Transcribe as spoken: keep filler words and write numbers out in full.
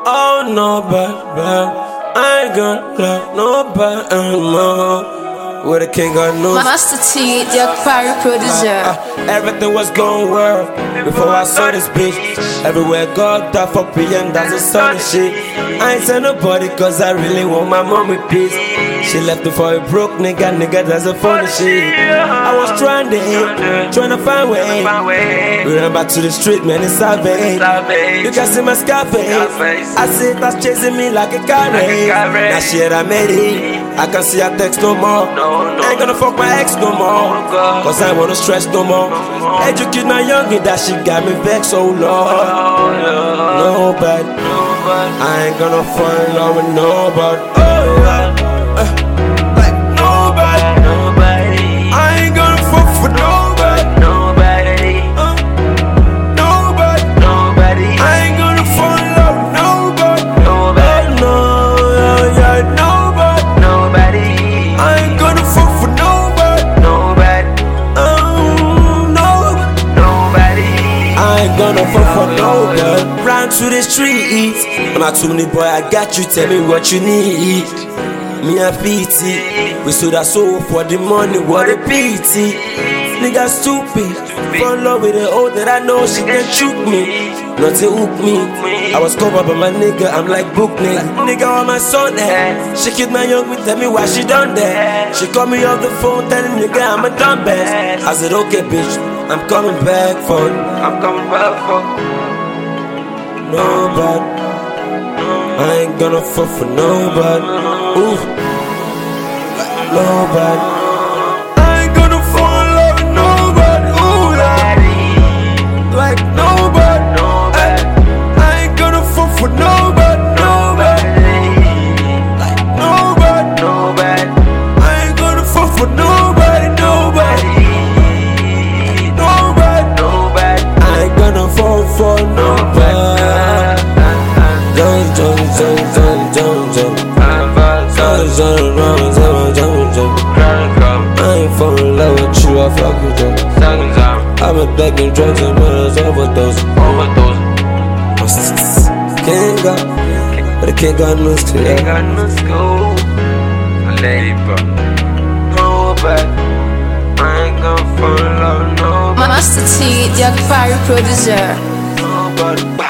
Oh no, but, but I ain't gonna love nobody anymore. With a king of news. Master T, Jack Parry producer. Uh, uh, everything was going well before I saw this bitch. Everywhere God died for P M, that's the sun and shit. I ain't tell nobody cause I really want my mommy peace. She left me for a broke nigga, nigga, that's a funny shit. I was trying to hit, trying to find way. We ran back to the street, man, it's savage. You can see my Scarface. I see it, that's chasing me like a car race. Now shit, I made it. I can see her text no more. I ain't gonna fuck my ex no more, cause I wanna stress no more. Educate my youngin' that she got me vexed, so Lord. Nobody, I ain't gonna fall in love with nobody. Oh, uh, like nobody, nobody. I ain't gonna fuck for nobody, nobody, uh, nobody, nobody. I ain't gonna fall in love with nobody, nobody, oh, no, yeah, yeah, nobody, nobody. I ain't gonna fuck for nobody, nobody, oh, nobody, nobody. I ain't gonna fuck for nobody. Round to the streets, I'm not too many boy, I got you, tell me what you need. Me and P T, we sold our soul for the money, what a pity. Nigga stupid, fall in love with the old that I know she can shoot me. Not to hook me, I was covered by my nigga, I'm like book nigga. Nigga on my son there, she killed my young me, tell me why she done that. She called me off the phone, telling nigga I'm a dumbass. I said okay bitch, I'm coming back for you. I'm coming back for nobody. I ain't gonna fuck for nobody. Ooh, nobody. I ain't gonna fall in love with nobody. Ooh, like, like nobody. I, I ain't gonna fuck for nobody. Nobody. Like nobody. Nobody. I ain't gonna fuck for nobody. Nobody. Nobody. Nobody. I ain't gonna fall for nobody. Jump, jump, jump, jump, jump, jump. I ain't fall in love with you, I fuck with you. I've been begging drugs and murders, overdose. Can't go, but I can't go no school. Can't go no school. Lady, bro. Nobody. I ain't gonna fall in love with nobody. Master T, Jack Parry producer. Nobody.